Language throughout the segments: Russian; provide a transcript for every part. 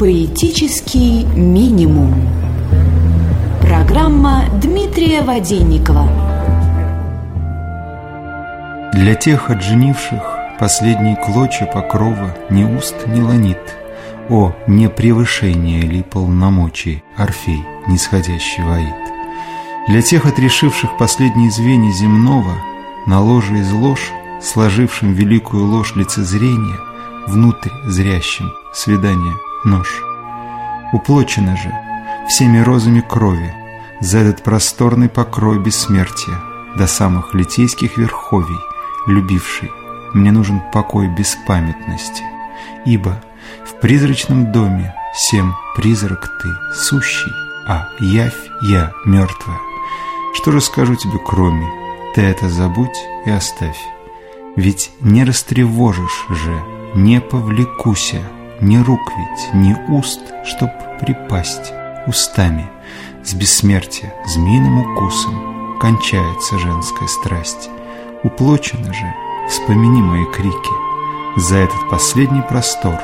Поэтический минимум. Программа Дмитрия Воденникова. Для тех отженивших последние клочья покрова ни уст, ни ланит. О, не превышение ли полномочий, Орфей, нисходящий воит. Для тех отрешивших последние звенья земного, на ложе из лож, сложившим великую ложь лицезрения, внутрь зрящим свидание нож. Уплочено же всеми розами крови за этот просторный покрой бессмертия до самых литейских верховий, любивший, мне нужен покой беспамятности, ибо в призрачном доме всем призрак ты сущий, а явь я мертвая. Что же скажу тебе, кроме, ты это забудь и оставь, ведь не растревожишь же, не повлекуся, ни рук ведь, ни уст, чтоб припасть устами. С бессмертия змеиным укусом кончается женская страсть. Уплочено же, вспомини мои крики, за этот последний простор.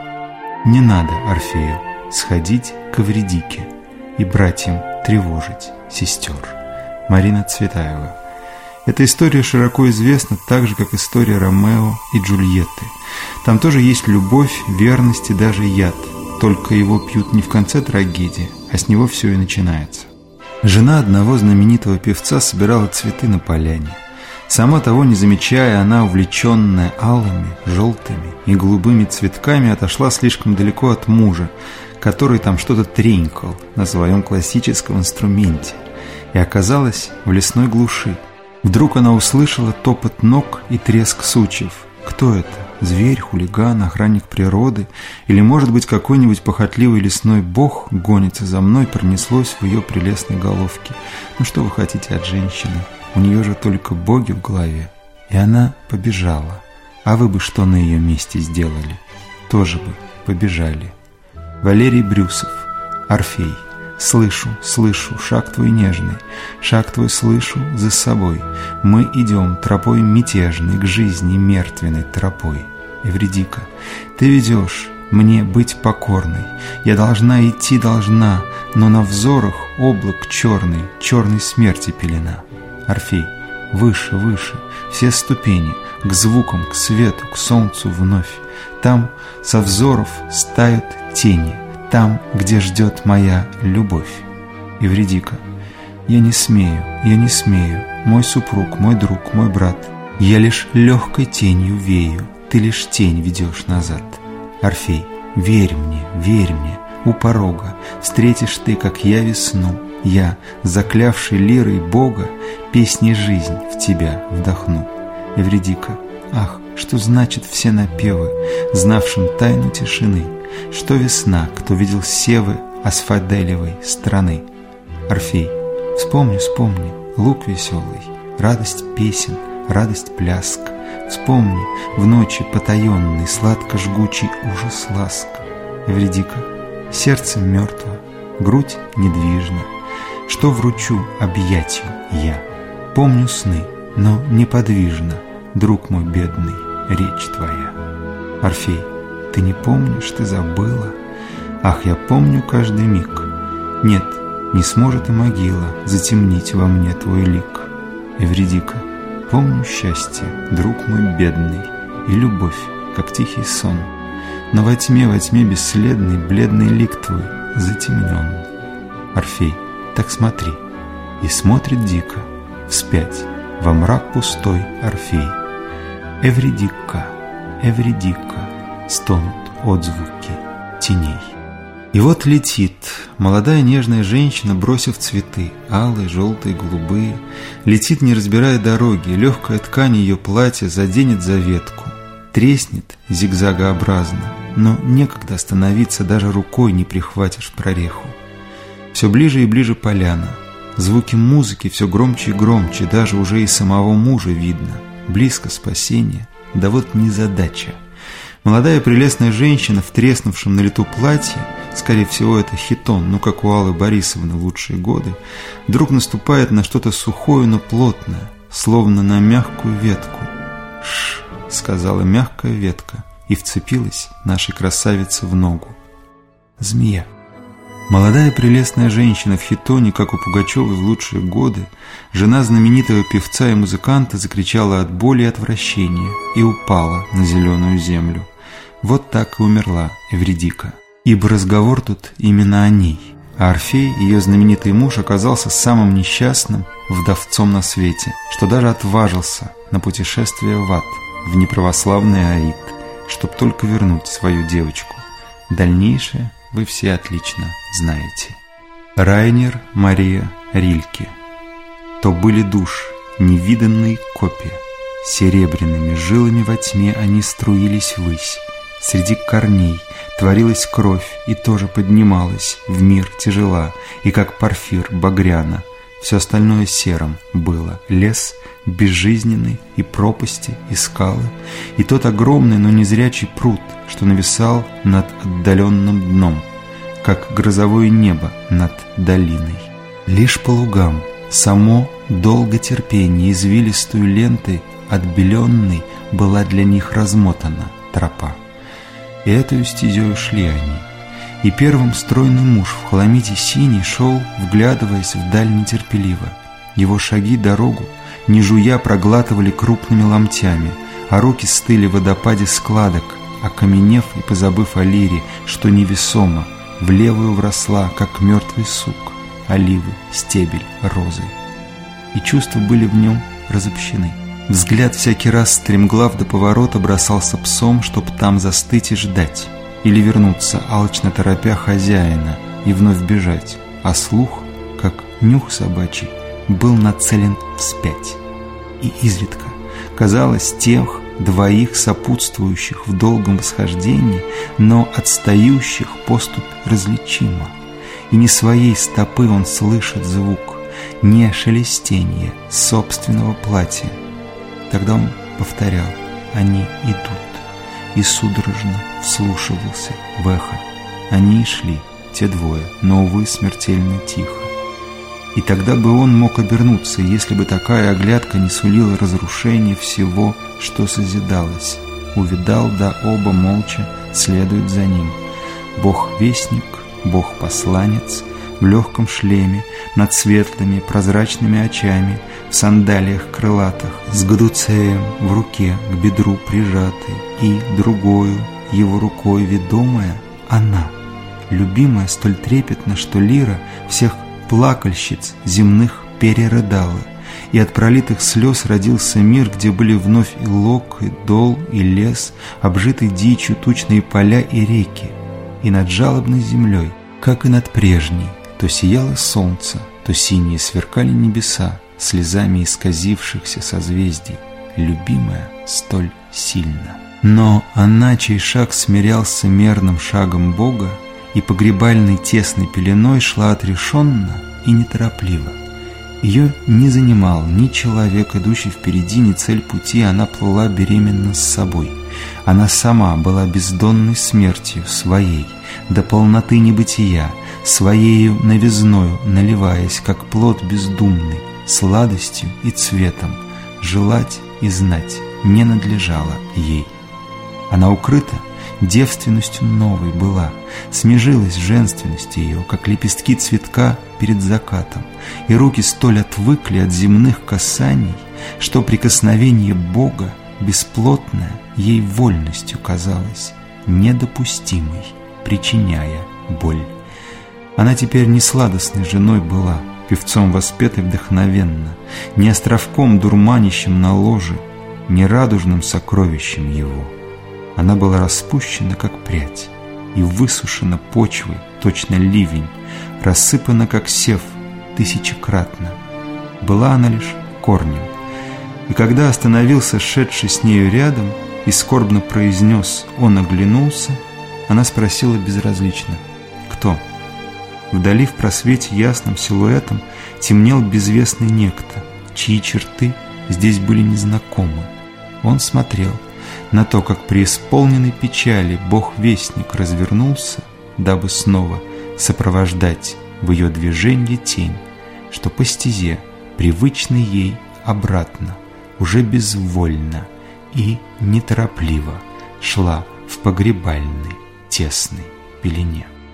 Не надо Орфею сходить к Эвридике и братьям тревожить сестер. Марина Цветаева. Эта история широко известна так же, как история Ромео и Джульетты. Там тоже есть любовь, верность и даже яд, только его пьют не в конце трагедии, а с него все и начинается. Жена одного знаменитого певца собирала цветы на поляне. Сама того не замечая, она, увлеченная алыми, желтыми и голубыми цветками, отошла слишком далеко от мужа, который там что-то тренькал на своем классическом инструменте, и оказалась в лесной глуши. Вдруг она услышала топот ног и треск сучьев. Кто это? Зверь, хулиган, охранник природы? Или, может быть, какой-нибудь похотливый лесной бог гонится за мной, пронеслось в ее прелестной головке. Ну что вы хотите от женщины? У нее же только боги в голове. И она побежала. А вы бы что на ее месте сделали? Тоже бы побежали. Валерий Брюсов. Орфей. Слышу, слышу, шаг твой нежный, шаг твой слышу за собой. Мы идем тропой мятежной, к жизни мертвенной тропой. Эвридика, ты ведешь мне быть покорной. Я должна идти, должна, но на взорах облак черный, черной смерти пелена. Орфей, выше, выше, все ступени, к звукам, к свету, к солнцу вновь. Там со взоров стают тени, там, где ждет моя любовь. Эвридика, я не смею, мой супруг, мой друг, мой брат. Я лишь легкой тенью вею, ты лишь тень ведешь назад. Орфей, верь мне, у порога встретишь ты, как я, весну. Я, заклявший лирой Бога, песни жизнь в тебя вдохну. Эвридика, ах, что значит все напевы, знавшим тайну тишины? Что весна, кто видел севы асфаделевой страны? Орфей, вспомни, лук веселый, радость песен, радость пляск. Вспомни, в ночи потаенный, сладко-жгучий ужас ласк. Эвридика, сердце мертво, грудь недвижна. Что вручу объятию я? Помню сны, но неподвижно, друг мой бедный, речь твоя. Орфей, ты не помнишь, ты забыла? Ах, я помню каждый миг. Нет, не сможет и могила затемнить во мне твой лик. Эвридика, помню счастье, друг мой бедный, и любовь, как тихий сон. Но во тьме бесследный, бледный лик твой затемнен. Орфей, так смотри. И смотрит дико, вспять, во мрак пустой Орфей. Эвридика, Эвридика, стонут отзвуки теней. И вот летит молодая нежная женщина, бросив цветы, алые, желтые, голубые. Летит, не разбирая дороги, легкая ткань ее платья заденет за ветку, треснет зигзагообразно, но некогда остановиться, даже рукой не прихватишь прореху. Все ближе и ближе поляна, звуки музыки все громче и громче, даже уже и самого мужа видно. Близко спасение, да вот незадача. Молодая прелестная женщина в треснувшем на лету платье, скорее всего это хитон, ну как у Аллы Борисовны в лучшие годы, вдруг наступает на что-то сухое, но плотное, словно на мягкую ветку. «Ш!» — сказала мягкая ветка и вцепилась нашей красавице в ногу. змея. Молодая прелестная женщина в хитоне, как у Пугачевой в лучшие годы, жена знаменитого певца и музыканта, закричала от боли и отвращения и упала на зеленую землю. Вот так и умерла Эвридика. Ибо разговор тут именно о ней. А Орфей, ее знаменитый муж, оказался самым несчастным вдовцом на свете, что даже отважился на путешествие в ад, в неправославный Аид, чтоб только вернуть свою девочку. Дальнейшее вы все отлично знаете. Райнер Мария Рильке. То были душ, невиданные копья, серебряными жилами во тьме они струились ввысь. Среди корней творилась кровь и тоже поднималась в мир тяжела, и как порфир багряна. Все остальное серым было: лес безжизненный, и пропасти, и скалы, и тот огромный, но незрячий пруд, что нависал над отдаленным дном, как грозовое небо над долиной. Лишь по лугам само долготерпение извилистую лентой отбеленной была для них размотана тропа. И эту стезею шли они. И первым стройный муж в хламиде синий шел, вглядываясь вдаль нетерпеливо. Его шаги дорогу, не жуя, проглатывали крупными ломтями, а руки стыли в водопаде складок, окаменев и позабыв о лире, что невесомо, в левую вросла, как мертвый сук, оливы, стебель, розы. И чувства были в нем разобщены. Взгляд всякий раз стремглав до поворота бросался псом, чтоб там застыть и ждать, или вернуться, алчно торопя хозяина, и вновь бежать, а слух, как нюх собачий, был нацелен вспять. И изредка, казалось, тех двоих сопутствующих в долгом восхождении, но отстающих поступь различима, и не своей стопы он слышит звук, не шелестенье собственного платья. Тогда он повторял: «Они идут», и судорожно вслушивался в эхо. Они и шли, те двое, но, увы, смертельно тихо. И тогда бы он мог обернуться, если бы такая оглядка не сулила разрушение всего, что созидалось. Увидал, да оба молча следуют за ним. Бог-вестник, Бог-посланец, в легком шлеме, над светлыми прозрачными очами, в сандалиях крылатых, с гадуцеем в руке к бедру прижатой, и другою его рукой ведомая она, любимая столь трепетно, что лира всех плакальщиц земных перерыдала, и от пролитых слез родился мир, где были вновь и лог, и дол, и лес, обжитый дичью тучные поля и реки, и над жалобной землей, как и над прежней, то сияло солнце, то синие сверкали небеса слезами исказившихся созвездий, любимая столь сильно. Но она, чей шаг смирялся мерным шагом Бога, и погребальной тесной пеленой шла отрешенно и неторопливо. Ее не занимал ни человек, идущий впереди, ни цель пути, она плыла беременна с собой. Она сама была бездонной смертью своей, до полноты небытия, своею новизною наливаясь, как плод бездумный, сладостью и цветом, желать и знать не надлежало ей. Она укрыта девственностью новой была, смежилась женственность ее, как лепестки цветка перед закатом, и руки столь отвыкли от земных касаний, что прикосновение Бога, бесплотное, ей вольностью казалось, недопустимой, причиняя боль. Она теперь не сладостной женой была, певцом воспетой вдохновенно, не островком дурманящим на ложе, не радужным сокровищем его. Она была распущена, как прядь, и высушена почвой, точно ливень, рассыпана, как сев, тысячекратно. Была она лишь корнем. И когда остановился шедший с нею рядом и скорбно произнес: «Он оглянулся», она спросила безразлично: «Кто?» Вдали в просвете ясным силуэтом темнел безвестный некто, чьи черты здесь были незнакомы. Он смотрел на то, как преисполненный печали Бог-вестник развернулся, дабы снова сопровождать в ее движении тень, что по стезе, привычной ей, обратно, уже безвольно и неторопливо шла в погребальной тесной пелене.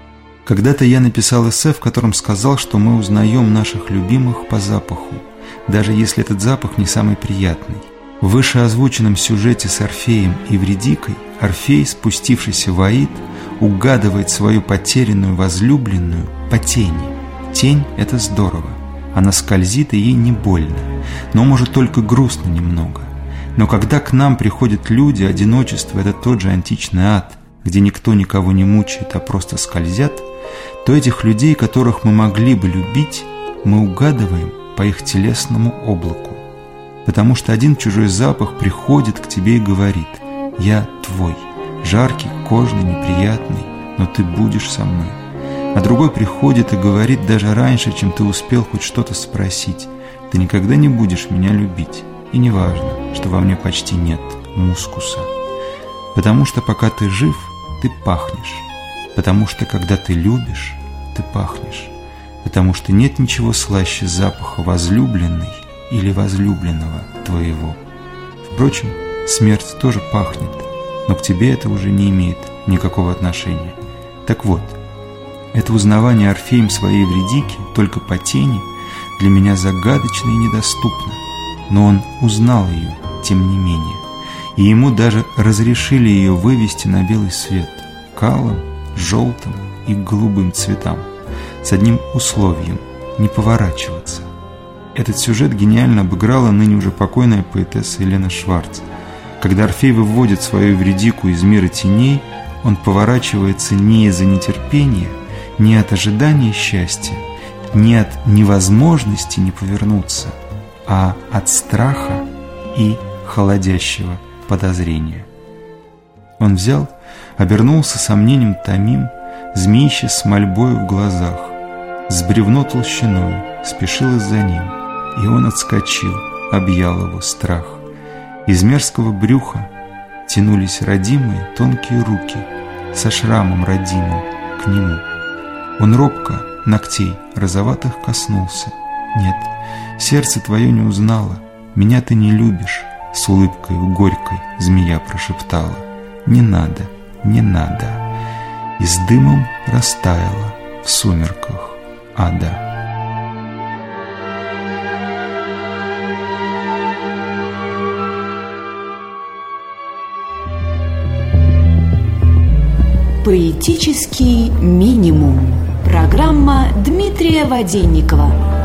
Когда-то я написал эссе, в котором сказал, что мы узнаем наших любимых по запаху, даже если этот запах не самый приятный. В вышеозвученном сюжете с Орфеем и Эвридикой Орфей, спустившийся в Аид, угадывает свою потерянную возлюбленную по тени. Тень – это здорово. Она скользит, и ей не больно, но может только грустно немного. Но когда к нам приходят люди, одиночество – это тот же античный ад, где никто никого не мучает, а просто скользят, то этих людей, которых мы могли бы любить, мы угадываем по их телесному облаку. Потому что один чужой запах приходит к тебе и говорит: «Я твой, жаркий, кожный, неприятный, но ты будешь со мной». А другой приходит и говорит даже раньше, чем ты успел хоть что-то спросить: «Ты никогда не будешь меня любить, и не важно, что во мне почти нет мускуса». Потому что пока ты жив, ты пахнешь. Потому что когда ты любишь, ты пахнешь. Потому что нет ничего слаще запаха возлюбленной или возлюбленного твоего. Впрочем, смерть тоже пахнет, но к тебе это уже не имеет никакого отношения. Так вот, это узнавание Орфеем своей Эвридики только по тени для меня загадочно и недоступно, но он узнал ее, тем не менее, и ему даже разрешили ее вывести на белый свет к алым, желтым и голубым цветам, с одним условием – не поворачиваться. Этот сюжет гениально обыграла ныне уже покойная поэтесса Елена Шварц. Когда Орфей выводит свою Эвридику из мира теней, он поворачивается не из-за нетерпения, не от ожидания счастья, не от невозможности не повернуться, а от страха и холодящего подозрения. Он взял, обернулся сомнением томим, змеище с мольбою в глазах, с бревно толщиною спешилось за ним, и он отскочил, объял его страх. Из мерзкого брюха тянулись родимые тонкие руки со шрамом родимым к нему. Он робко ногтей розоватых коснулся. «Нет, сердце твое не узнало, меня ты не любишь», — с улыбкою горькой змея прошептала. «Не надо, не надо», и с дымом растаяла в сумерках ада. Поэтический минимум. Программа Дмитрия Воденникова.